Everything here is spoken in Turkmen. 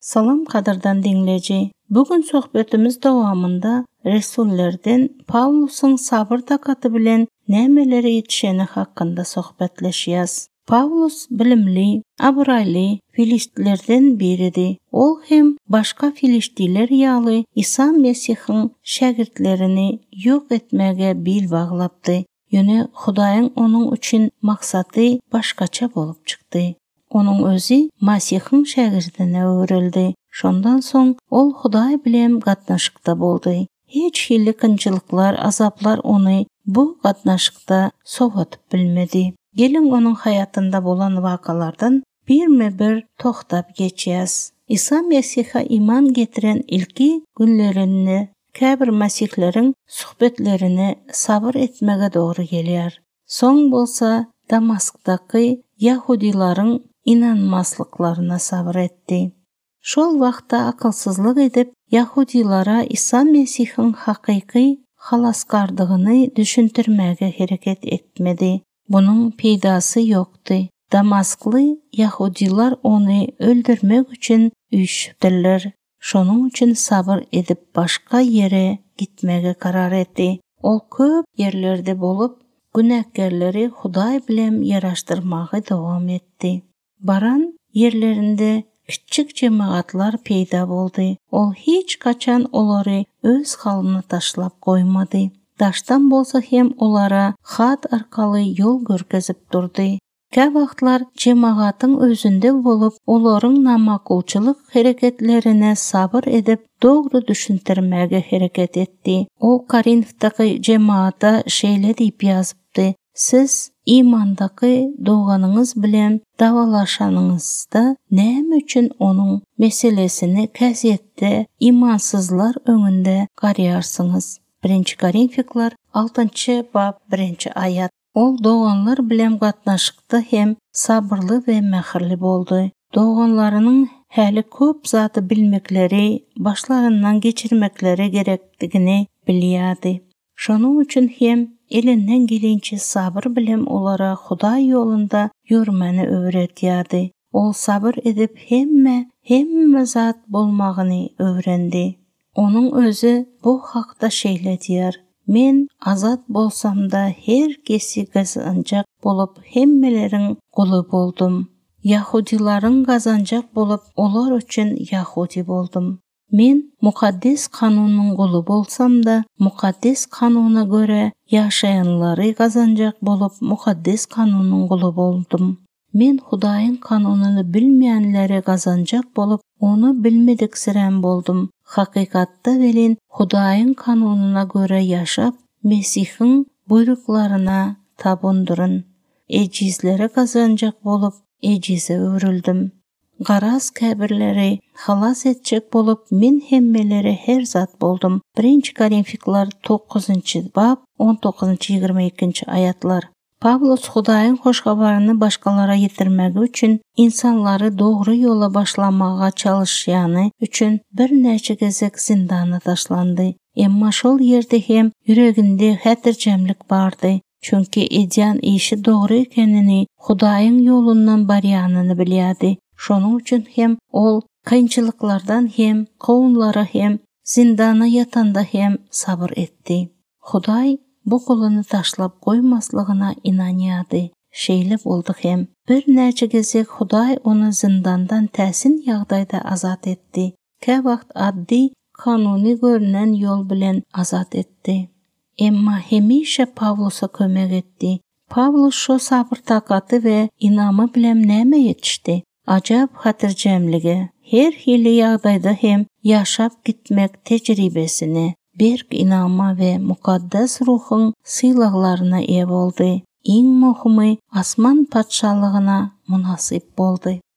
Salam qadırdan dinleyici. Bugün sohbetimiz davamında Resullerden Pavlus'un sabır takatı bilen nemeleri yetişeni hakkında sohbetleşiyiz. Pavlus bilimli, abraylı Filistlerden biridi. Ol hem başka Filistiler yalı İsa Mesih'in şagirdlerini yok etmege bil bağlaptı. Yöne Hudayın onun için maksadı başkaça bolup çıktı. Onun özü Masih'in şagirdine öğrenildi. Şondan soň ol Huday bilen gatnaşykda boldy. Hiç hilli kınçılıklar, azaplar onu bu gatnaşykda sowatyp bilmedi. Gelin onun hayatında bolan vakalardan bir tohtap geçýäs. İsa Mesih'e iman getiren ilki günlerini käbir Mesihlerin suhbetlerini sabır etmege doğru gelýär. Soň bolsa Damask'taki Yahudilaryň inanmaslıklarına sabır etdi. Şol vaqtda akılsızlık edip Yahudilara İsa Mesih'in hakiki halaskardygyny düşüntirmege hereket etmedi. Bunun peydası yoktu. Damasklı Yahudilar onu öldürmek için üýşüpdirler. Şonun için sabır edip başka yere gitmege karar etdi. Ol köp yerlerde bolup günahkerleri Huday bilen yaraşdırmagy dowam etdi. Baran yerlerinde küçük cemaatlar peyda boldy. Ol hiç kaçan olary öz halyny taşlap koymadı. Daştan bolsa hem olara hat arkaly yol görkezip durdy. Kä wagtlar cemaatın özünde bolup olaryň namakulçylyk hereketlerine sabır edip dogry düşüntirmege hereket etdi. O Korint'taki cemaata şeýle diýip ýazypdy: siz imandaky doganyňyz bilen dawalaşanyňyzda näme üçin onun meselesini käzetde imansızlar öňünde garýarsyňyz. 1 Korintiklar 6 bab 1 ayat. Ol doganlar bilen gatnaşykda hem sabırlı ve mähirli boldy. Doganlarynyň häli köp zaty bilmekleri, başlarından geçirmekleri gerekdigini bilýärdi. Şonuň üçin hem elinden gelince sabır bilen olara Huday yolunda yürmeni öwretýärdi. Ol sabır edip hemme zat bolmagyny öwrendi. Onun özü bu hakda şeýle diýär: men azat bolsam-da herkesi gazanjak bolup hemmeleriň guly boldum. Yahudilaryň gazanjak bolup olar üçin Yahudi boldum. Men mukaddes kanunyň guly bolsam-da mukaddes kanunyna göre ýaşaýanlary gazanjak bolup mukaddes kanunyň guly boldum. Men Hudaýyň kanunyny bilmeýänleri gazanjak bolup onu bilmedik siren boldum. Hakykatda welin Hudaýyň kanunyna göre ýaşap Mesih'in buyruklaryna tabundurun. Ejizlere gazanjak bolup ejize öwrüldüm. Garaz käbirleri halas etjek bolup men hemmeleri her zat boldum. 1 Korintiklar 9 bab 19-22 ayatlar. Pavlus Hudaýyň hoş habaryny başgalara ýetirmegi üçin insanlary dogry ýola başlamaga çalışýany üçin bir näçe gezek zindana taşlandy. Emma şol ýerde hem ýüreginde hätirjemlik bardy. Çünki edýän işi dogry ekenini Hudaýyň ýolundan barýanyny bilýärdi. Şonuň üçin hem ol kynçylyklardan hem kowumlara hem zindana ýatanda hem sabır etdi. Hudaý bu kulunu taşlap koymaslygyna inanýardy. Şeýle boldy hem bir näçe gezek Hudaý onu zindandan täsin ýagdaýda azat etdi. Kä wagt addi kanuny görünen ýol bilen azat etdi. Emma hemişe Pavlusa kömek etdi. Pavlus şo sabır takaty we inamy bilen näme ýetişdi? Ajab hatyrjemligi, her hili ýagdaýda hem ýaşap gitmek tejribesini, berk inama ve mukaddes ruhun sylaklaryna eýe boldy. Iň muhymy asman patşalygyna munasip boldy.